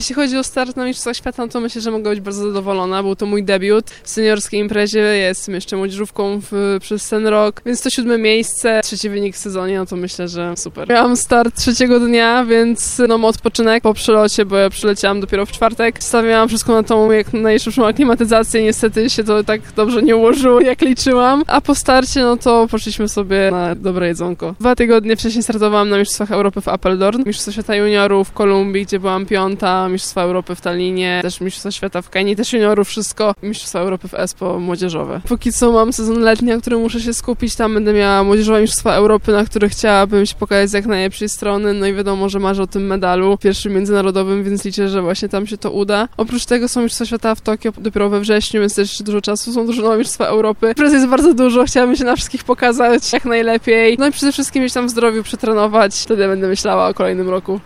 Jeśli chodzi o start na Mistrzostwach Świata, no to myślę, że mogę być bardzo zadowolona. Był to mój debiut w seniorskiej imprezie, jestem jeszcze młodzieżówką przez ten rok, więc to 7. miejsce, 3. wynik w sezonie, no to myślę, że super. Miałam start 3. dnia, więc odpoczynek po przelocie, bo ja przyleciałam dopiero w czwartek. Stawiałam wszystko na tą jak najszybszą aklimatyzację, niestety się to tak dobrze nie ułożyło, jak liczyłam. A po starcie, no to poszliśmy sobie na dobre jedzonko. 2 tygodnie wcześniej startowałam na Mistrzostwach Europy w Apeldoorn, Mistrzostwa Świata Juniorów w Kolumbii, gdzie byłam 5., Mistrzostwa Europy w Tallinie, też Mistrzostwa Świata w Kenii, też juniorów, wszystko. Mistrzostwa Europy w Espoo młodzieżowe. Póki co mam sezon letni, na którym muszę się skupić, tam będę miała młodzieżowe Mistrzostwa Europy, na których chciałabym się pokazać z jak najlepszej strony, no i wiadomo, że marzę o tym medalu pierwszym międzynarodowym, więc liczę, że właśnie tam się to uda. Oprócz tego są Mistrzostwa Świata w Tokio dopiero we wrześniu, więc też jeszcze dużo czasu, są drużynowe Mistrzostwa Europy. Imprez jest bardzo dużo, chciałabym się na wszystkich pokazać jak najlepiej, no i przede wszystkim mieć tam w zdrowiu, przetrenować, wtedy będę myślała o kolejnym roku.